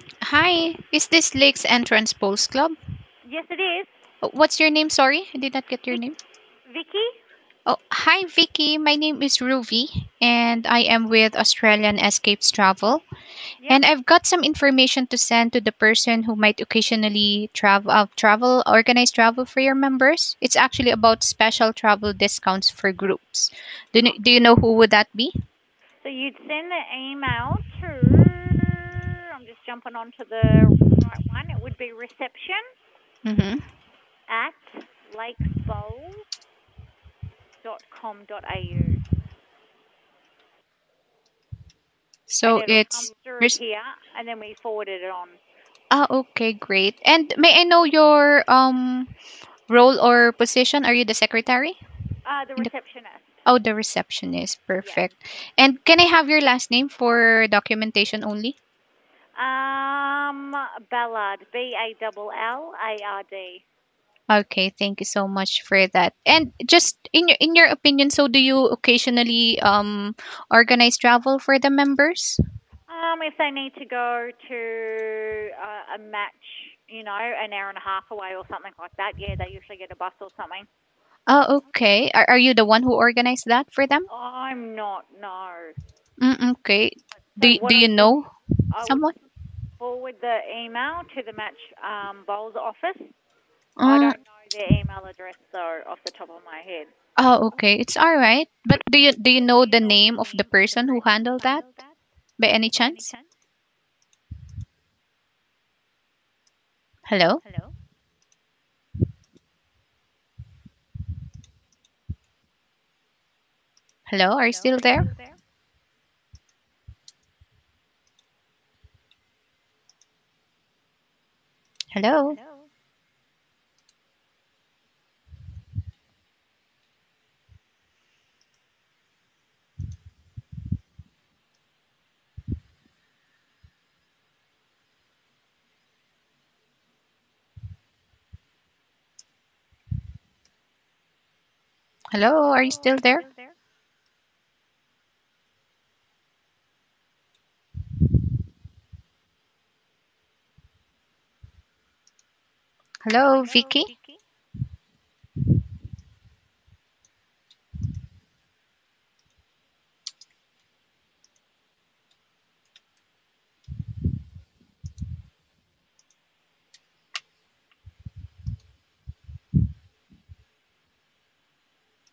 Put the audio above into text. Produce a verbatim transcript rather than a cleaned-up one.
Hi, is this Lakes Entrance Post Club? Yes, it is. Oh, what's your name? Sorry, I did not get your Vic- name. Vicky? Oh, hi Vicky. My name is Ruby, and I am with Australian Escapes Travel. Yep. And I've got some information to send to the person who might occasionally travel, uh, travel, organize travel for your members. It's actually about special travel discounts for groups. Do you, do you know who would that be? So you'd send the email to. I'm just jumping onto the right one. It would be reception Mm-hmm. at lakesbowls dot com dot a u, and So it'll come it's through res- here, and then we forwarded it on. ah okay, great. And may I know your um role or position? Are you the secretary? Uh, the In the, receptionist. oh, the receptionist. Yeah. Perfect. And can I have your last name for documentation only? Um, Ballard. B A L L A R D. Okay, thank you so much for that. And just in your in your opinion, so do you occasionally um organize travel for the members? Um, if they need to go to uh, a match, you know, an hour and a half away or something like that, yeah, they usually get a bus or something. Oh, okay. Are, are you the one who organized that for them? I'm not, no. Mm, okay. So Do do what I you would, know I would someone? forward the email to the match um, bowls office. I Uh, don't know their email address though, off the top of my head. oh, okay. It's all right. But do you do you know the name of the person who handled that by any chance? Hello? Hello? Are you still there? Hello? Hello? Are you still there? Hello, Vicky?